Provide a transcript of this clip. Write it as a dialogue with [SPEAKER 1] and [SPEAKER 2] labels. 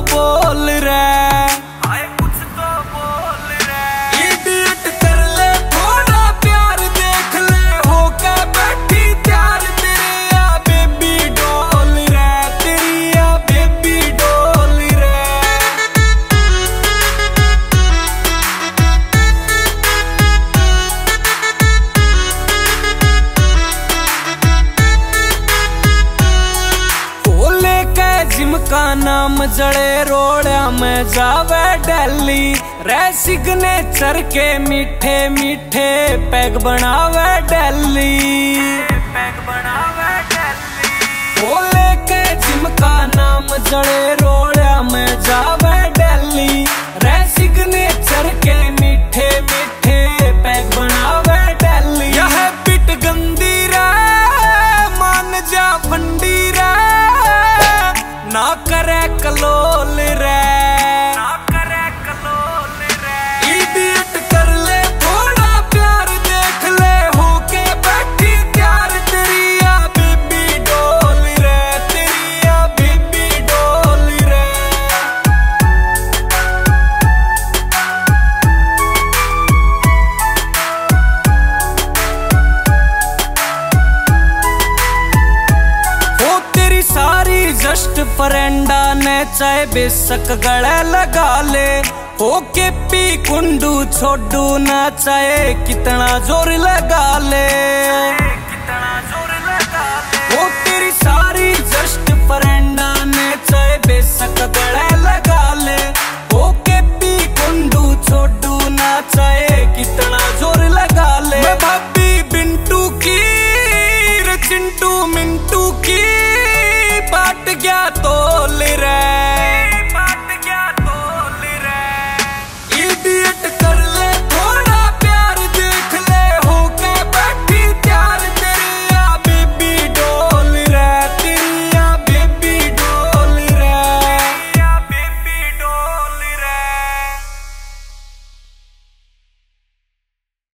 [SPEAKER 1] बोल रे, कुछ तो बोल रे। इडियट कर ले थोड़ा प्यार, देख ले होके बैठी प्यार, तेरे या बेबी डॉल रे, तेरी या बेबी डॉल रे। जिमका नाम जड़े रोड़ा में जावे दिल्ली, रे सिग्नेचर के मीठे मीठे पैग बनावे दिल्ली, पैग बनावे दिल्ली। ओ लेके जिमका नाम जड़े रोड़ा में जावे दिल्ली, रे सिग्नेचर के मीठे मीठे पैग बनावे दिल्ली। यह पिट गंदी रे मान जा फंडी रे, ना करे कलोल रे, ना करे कलोल रे। इडियट कर ले थोड़ा प्यार, देख ले होके बैठी प्यार, तेरी या बेबी डॉल रे, तेरी या बेबी डॉल रे। तेरी सारी जस्ट फ्रेंडा ने चाहे बेशक गले लगा ले, होके पी कुंडू छोडू ना चाहे कितना जोर लगा ले, कितना जोर लगा ले। वो तेरी सारी जस्ट फ्रेंडा ने चाहे बेशक